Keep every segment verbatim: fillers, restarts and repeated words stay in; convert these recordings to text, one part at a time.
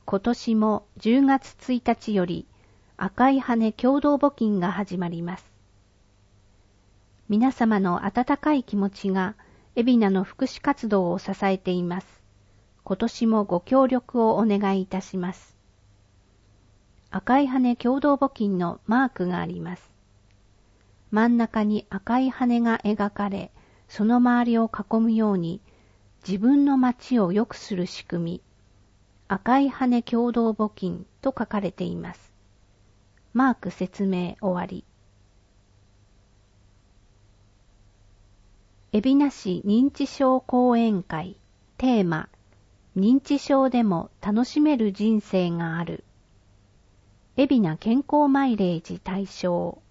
今年もじゅうがつついたちより赤い羽共同募金が始まります。皆様の温かい気持ちが海老名の福祉活動を支えています。今年もご協力をお願いいたします。赤い羽共同募金のマークがあります。真ん中に赤い羽が描かれ、その周りを囲むように自分の町を良くする仕組み、赤い羽共同募金と書かれています。マーク説明終わり。海老名市認知症講演会テーマ、認知症でも楽しめる人生がある。海老名健康マイレージ対象。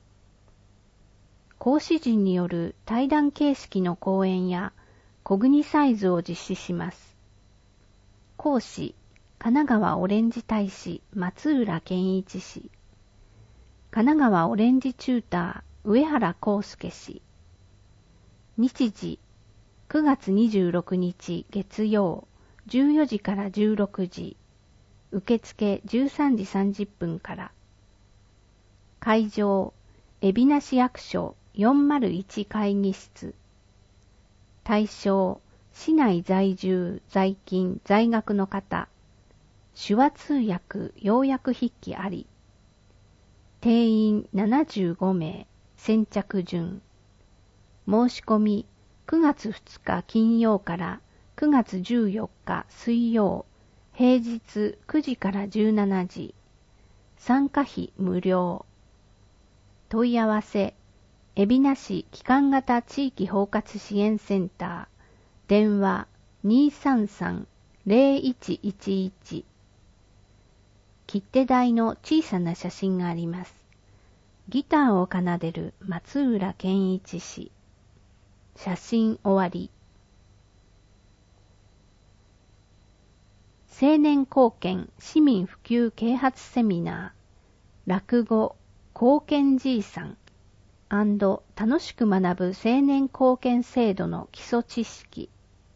講師陣による対談形式の講演やコグニサイズを実施します。講師、神奈川オレンジ大使松浦健一氏。神奈川オレンジチューター上原康介氏。日時、くがつにじゅうろくにち月曜、じゅうよじからじゅうろくじ。受付じゅうさんじさんじゅっぷんから。会場、海老名市役所よんまるいち会議室。対象、市内在住、在勤、在学の方。手話通訳、要約筆記あり。定員ななじゅうごめい、先着順。申し込み、くがつふつか金曜からくがつじゅうよっか水曜、平日くじからじゅうしちじ。参加費無料。問い合わせ、海老名市基幹型地域包括支援センター、電話 にーさんさんゼロいちいちいち。切手台の小さな写真があります。ギターを奏でる松浦健一氏。写真終わり。青年貢献市民普及啓発セミナー、落語貢献じいさん&楽しく学ぶ青年貢献制度の基礎知識。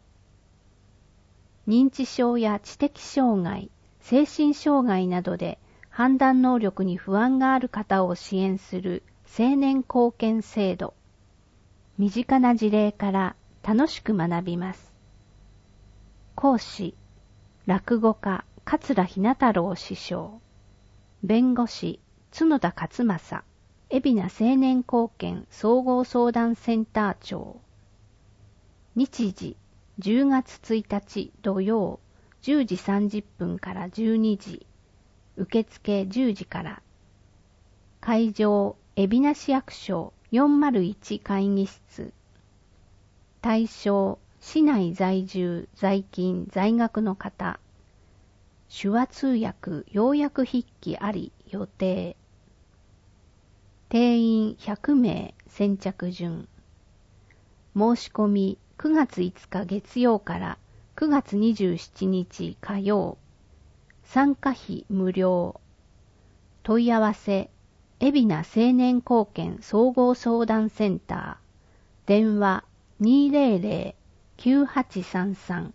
認知症や知的障害、精神障害などで判断能力に不安がある方を支援する青年貢献制度。身近な事例から楽しく学びます。講師、落語家桂ひな太郎師匠。弁護士、角田勝正。海老名青年貢献総合相談センター長。日時、じゅうがつついたち土曜、じゅうじさんじゅっぷんからじゅうにじ。受付じゅうじから。会場、海老名市役所よんまるいち会議室。対象、市内在住、在勤、在学の方。手話通訳、要約筆記あり、予定。定員ひゃくめい、先着順。申し込みくがついつか月曜からくがつにじゅうしちにち火曜。参加費無料。問い合わせ、海老名青年貢献総合相談センター。電話 にーぜろぜろきゅうはちさんさん。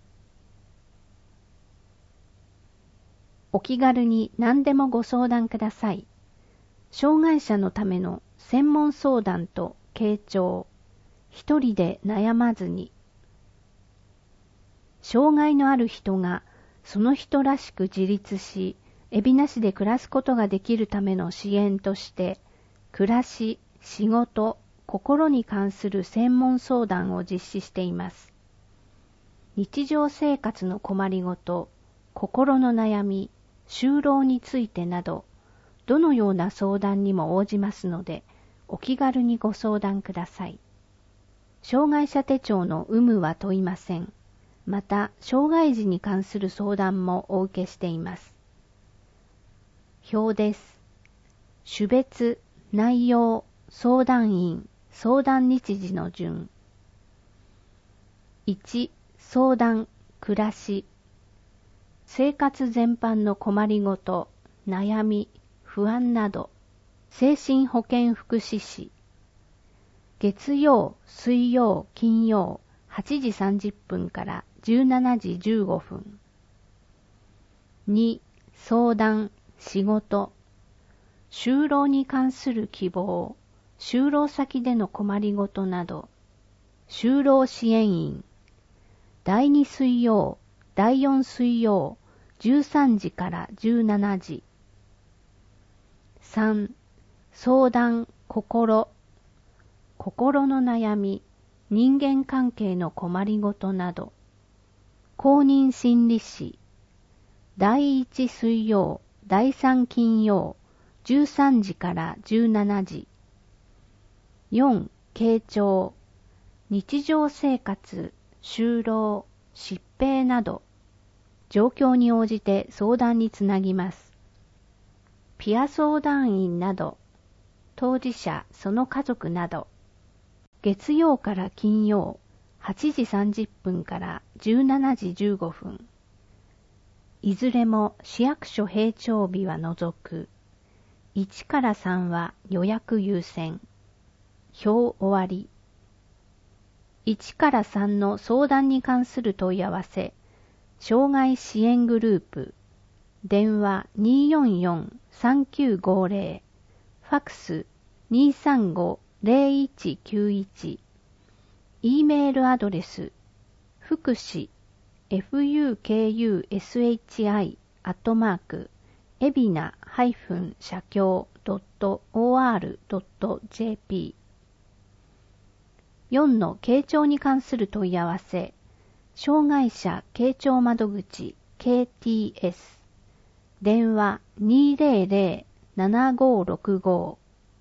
お気軽に何でもご相談ください。障害者のための専門相談と傾聴。一人で悩まずに。障害のある人がその人らしく自立し、海老名市で暮らすことができるための支援として、暮らし、仕事、心に関する専門相談を実施しています。日常生活の困りごと、心の悩み、就労についてなど、どのような相談にも応じますので、お気軽にご相談ください。障害者手帳の有無は問いません。また、障害児に関する相談もお受けしています。表です。種別、内容、相談員、相談日時の順。いち、相談、暮らし。生活全般の困りごと、悩み、不安など。精神保健福祉士。月曜、水曜、金曜、はちじさんじゅっぷんからじゅうしちじじゅうごふん。 に、相談、仕事、就労に関する希望、就労先での困りごとなど、就労支援員、だいに水曜、だいよん水曜、じゅうさんじからじゅうしちじ。さん、相談、心、心の悩み、人間関係の困りごとなど、公認心理師、だいいち水曜、だいさん金曜、じゅうさんじからじゅうしちじ。よん、傾聴、日常生活、就労、疾病など、状況に応じて相談につなぎます。ピア相談員など、当事者、その家族など、月曜から金曜、はちじさんじゅっぷんからじゅうしちじじゅうごふん。いずれも市役所閉庁日は除く。いちからさんは予約優先。表終わり。いちからさんの相談に関する問い合わせ、障害支援グループ、電話 にーよんよんさんきゅうごぜろ、ファクス にーさんごぜろいちきゅういち、E メールアドレス、福祉、フクシ アットマーク、エビナ社協 ドットオーアール ドット ジェーピー。よんの傾聴に関する問い合わせ、障害者傾聴窓口 ケーティーエス、電話 にーぜろぜろ ななごろくご。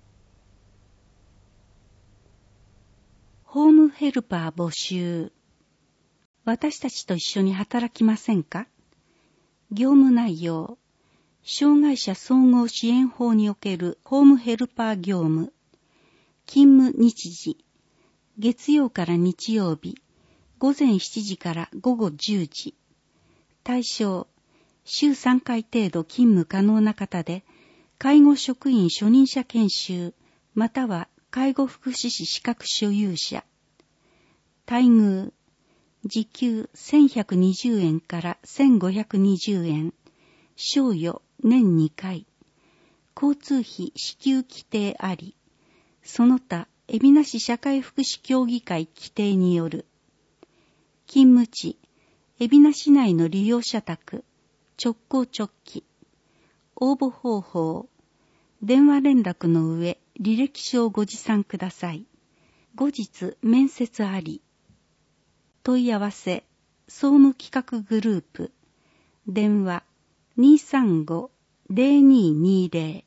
ホームヘルパー募集。私たちと一緒に働きませんか？業務内容。障害者総合支援法におけるホームヘルパー業務。勤務日時。月曜から日曜日、午前しちじから午後じゅうじ。対象。週さんかい程度勤務可能な方で、介護職員初任者研修、または介護福祉士資格所有者。待遇。時給せんひゃくにじゅうえんからせんごひゃくにじゅうえん。賞与年にかい。交通費支給規定あり。その他、海老名市社会福祉協議会規定による。勤務地、海老名市内の利用者宅、直行直帰。応募方法、電話連絡の上、履歴書をご持参ください。後日、面接あり。問い合わせ、総務企画グループ、電話 にーさんごぜろにーにーぜろ。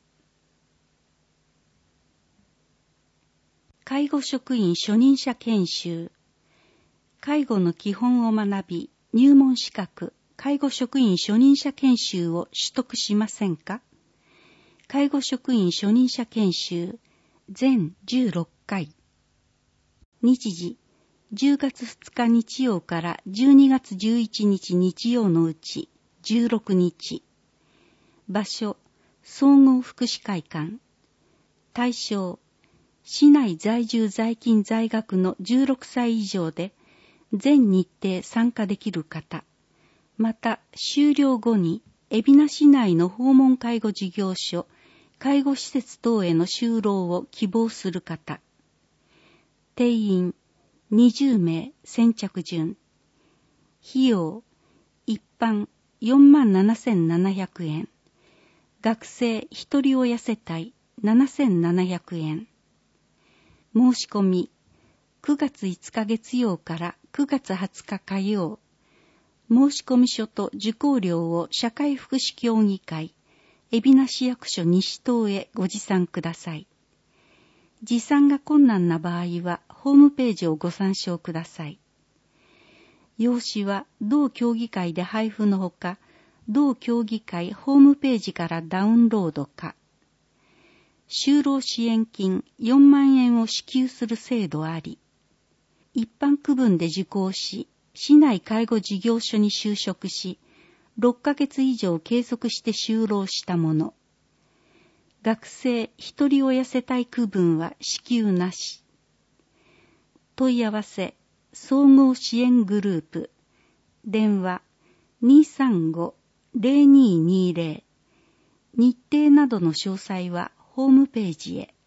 介護職員初任者研修。介護の基本を学び、入門資格、介護職員初任者研修を取得しませんか？介護職員初任者研修、全じゅうろっかい。日時、じゅうがつふつか日曜からじゅうにがつじゅういちにち日曜のうちじゅうろくにち。場所、総合福祉会館。対象、市内在住在勤在学のじゅうろくさい以上で、全日程参加できる方。また、終了後に、海老名市内の訪問介護事業所、介護施設等への就労を希望する方。定員、にじゅうめい先着順。費用、一般よんまんななせんななひゃくえん。学生一人親世帯ななせんななひゃくえん。申し込み、くがついつか月曜からくがつはつか火曜。申込書と受講料を社会福祉協議会、海老名市役所西棟へご持参ください。持参が困難な場合は、ホームページをご参照ください。用紙は、同協議会で配布のほか、同協議会ホームページからダウンロードか。就労支援金よんまんえんを支給する制度あり。一般区分で受講し、市内介護事業所に就職し、ろっかげつ以上継続して就労したもの。学生一人親世帯区分は支給なし。問い合わせ、総合支援グループ、電話 にーさんごゼロにーにーゼロ。日程などの詳細はホームページへ。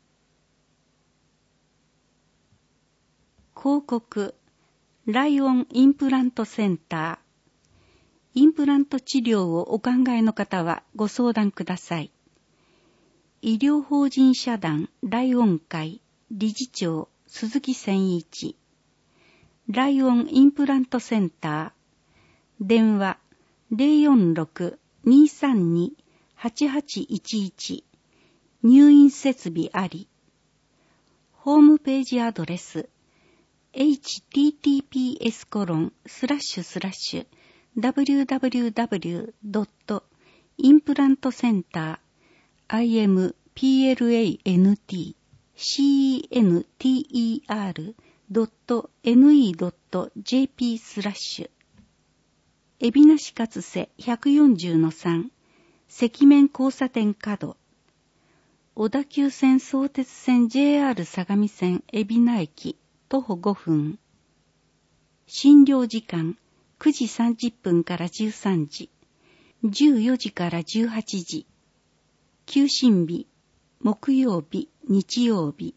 広告、ライオンインプラントセンター。インプラント治療をお考えの方はご相談ください。医療法人社団ライオン会理事長鈴木千一。ライオンインプラントセンター。電話 ゼロよんろく にーさんに はちはちいちいち。入院設備あり。ホームページアドレス エイチティーティーピーエスコロンスラッシュスラッシュダブリューダブリューダブリュードットインプラントセンター アイエムピーエルエーエヌティーシーイーエヌティーイーアールドットエヌイードットジェーピー スラッシュ海老名市勝瀬 ひゃくよんじゅうのさん 赤面交差点角小田急線相鉄線 ジェイアール 相模線海老名駅徒歩ごふん。診療時間くじさんじゅっぷんからじゅうさんじ、じゅうよじからじゅうはちじ。休診日木曜日日曜日。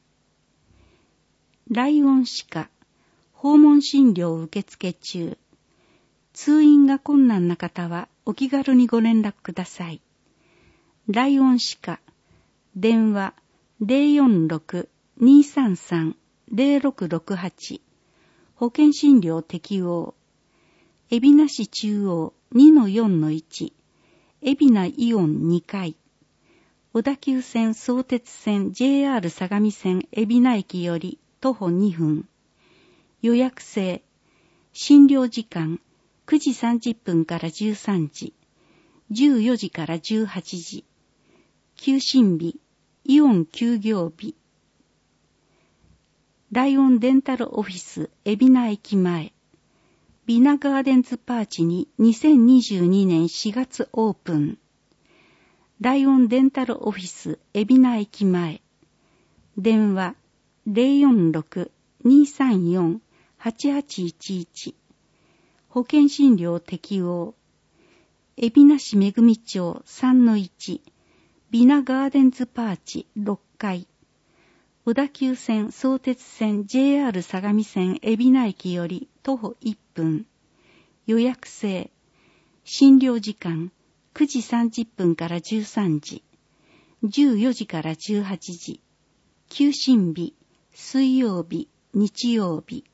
ライオン歯科訪問診療受付中。通院が困難な方はお気軽にご連絡ください。ライオン歯科電話 ゼロよんろく にーさんさん ゼロろくろくはち。保険診療適用。海老名市中央 にのよんのいち。海老名イオンにかい。小田急線相鉄線 ジェイアール 相模線海老名駅より徒歩にふん。予約制。診療時間くじさんじゅっぷんからじゅうさんじ、じゅうよじからじゅうはちじ。休診日イオン休業日。ライオンデンタルオフィス海老名駅前。ビナガーデンズパーチににせんにじゅうにねんしがつオープン。ライオンデンタルオフィス海老名駅前。電話 ゼロよんろく にーさんよん はちはちいちいち。保険診療適用。海老名市めぐみ町 さんのいち。ビナガーデンズパーチろっかい。小田急線相鉄線 ジェイアール 相模線海老名駅より徒歩いっぷん。予約制。診療時間くじさんじゅっぷんからじゅうさんじ、じゅうよじからじゅうはちじ。休診日水曜日日曜日。